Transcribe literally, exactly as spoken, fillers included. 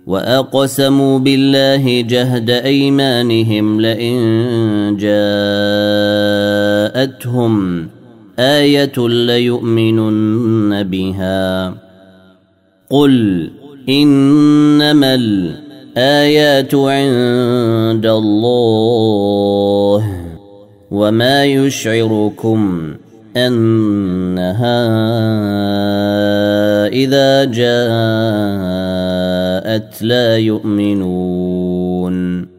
وأقسموا بالله جهد أيمانهم لئن جاءتهم آية ليؤمنن بها قل إنما الآيات عند الله وما يشعركم أنها إذا جاءت لا يؤمنون